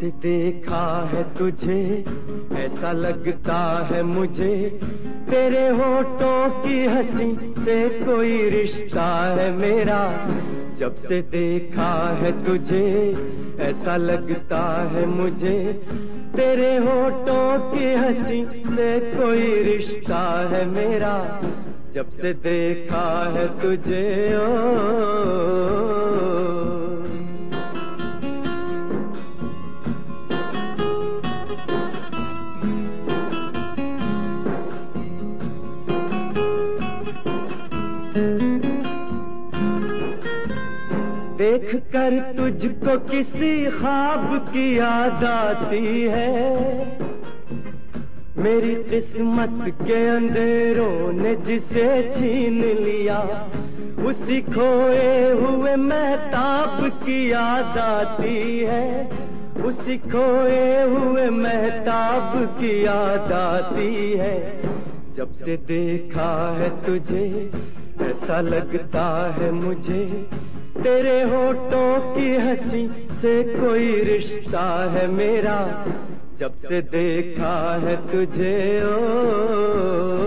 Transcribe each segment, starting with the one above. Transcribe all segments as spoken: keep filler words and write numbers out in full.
से देखा है तुझे ऐसा लगता है मुझे तेरे होठों की हंसी से कोई रिश्ता है मेरा। जब से देखा है तुझे ऐसा लगता है मुझे तेरे होठों की हंसी से कोई रिश्ता है मेरा। जब से देखा है तुझे ओ देख कर तुझको किसी ख्वाब की याद आती है। मेरी किस्मत के अंधेरों ने जिसे छीन लिया उसी खोए हुए महताब की याद आती है। उसी खोए हुए महताब की याद आती है। जब से देखा है तुझे ऐसा लगता है मुझे तेरे होठों की हंसी से कोई रिश्ता है मेरा। जब से देखा है तुझे ओ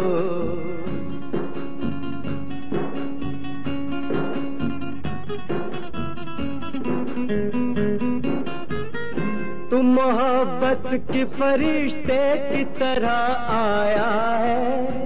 तू मोहब्बत की फरिश्ते की तरह आया है।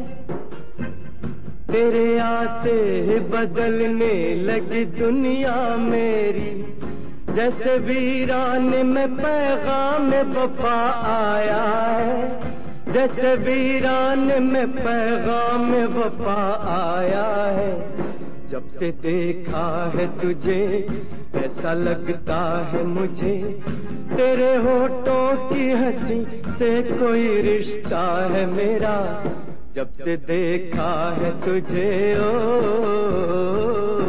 तेरे आते ही बदलने लगी दुनिया मेरी। जैसे वीराने में पैगाम वफा आया है। जैसे वीराने में पैगाम वफा आया है। जब से देखा है तुझे ऐसा लगता है मुझे तेरे होठों की हंसी से कोई रिश्ता है मेरा। जब से देखा है तुझे ओ